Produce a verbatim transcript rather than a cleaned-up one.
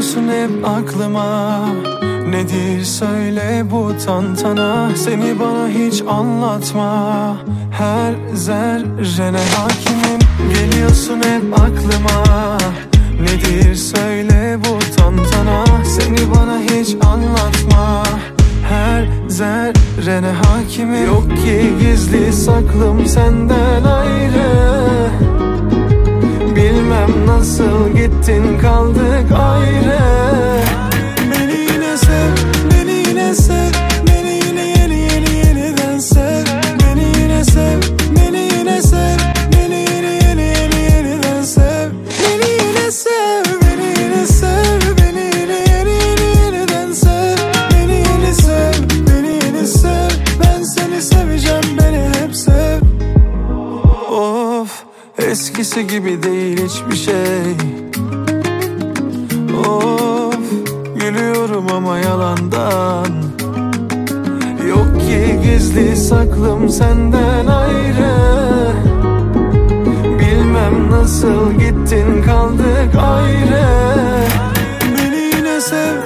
Geliyorsun hep aklıma. Nedir söyle bu tantana, seni bana hiç anlatma. Her zerrene hakimim. Geliyorsun hep aklıma. Nedir söyle bu tantana, seni bana hiç anlatma. Her zerrene hakimim. Yok ki gizli saklım senden ayrı. Bilmem nasıl gittin kaldık ayrı. Beni yine sev, beni yine sev, beni yine yeni yeni yeniden sev. Beni yine sev, beni yine sev, beni yine yeni yeni yeniden sev. Beni yine sev, beni yine sev, beni yine yeni yeni yeniden sev. Beni yine sev, beni yine sev, ben seni seveceğim, beni hep sev. Of, eskisi gibi değil hiçbir şey. Of, gülüyorum ama yalandan. Yok ki gizli saklım senden ayrı. Bilmem nasıl gittin kaldık ayrı. Beni yine sev,